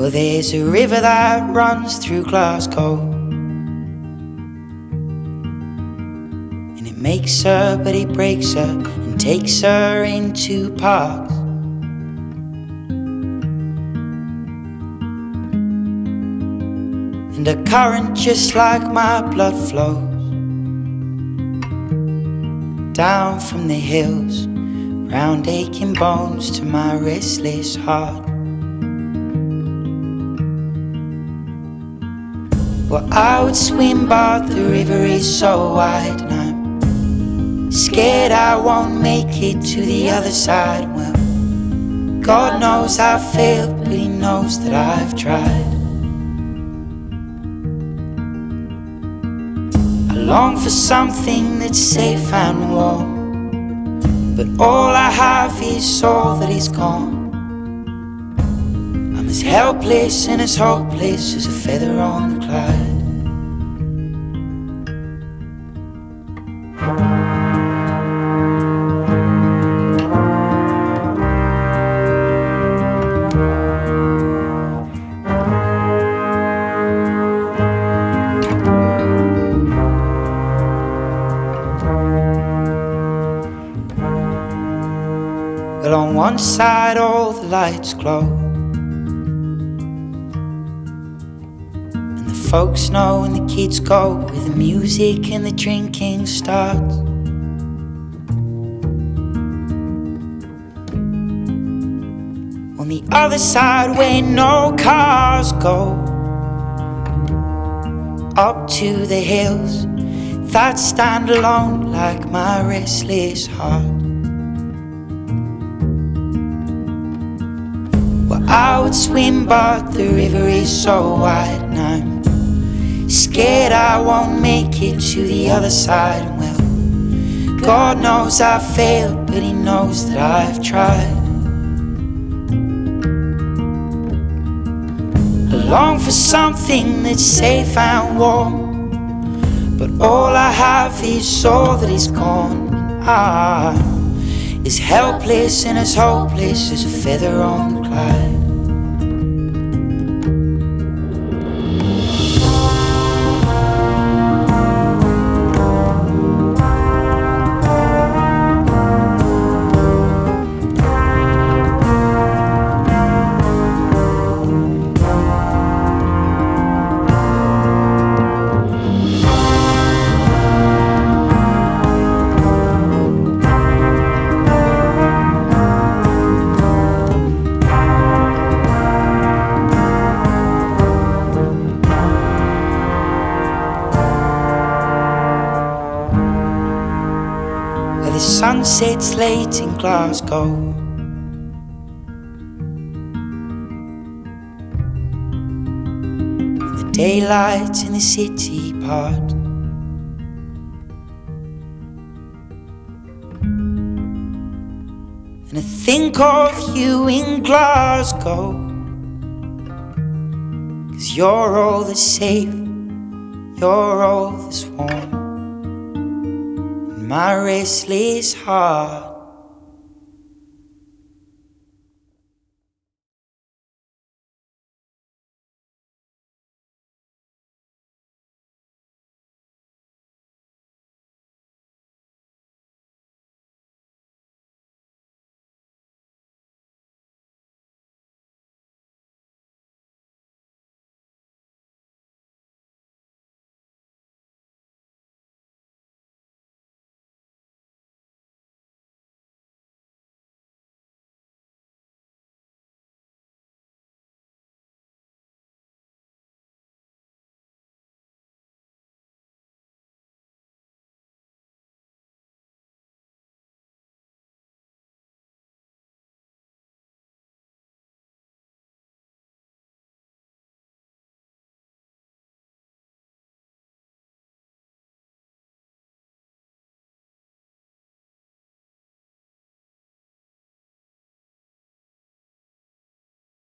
Well, there's a river that runs through Glasgow, and it makes her, but it breaks her and takes her into parks. And a current just like my blood flows down from the hills, round aching bones to my restless heart. Well, I would swim, but the river is so wide, and I'm scared I won't make it to the other side. Well, God knows I've failed, but He knows that I've tried. I long for something that's safe and warm, but all I have is all that is gone. I'm as helpless and as hopeless as a feather on the Clyde. Well, on one side all the lights glow, and the folks know and the kids go where the music and the drinking starts. On the other side where no cars go, up to the hills that stand alone like my restless heart. Well, I would swim, but the river is so wide, and I'm scared I won't make it to the other side. Well, God knows I've failed, but He knows that I've tried. I long for something that's safe and warm, but all I have is all that is gone. I'm as helpless and as hopeless as a feather on the Clyde. The sun sets late in Glasgow, and the daylight in the city part. And I think of you in Glasgow, 'cause you're all that's safe, you're all that's warm, my restless heart.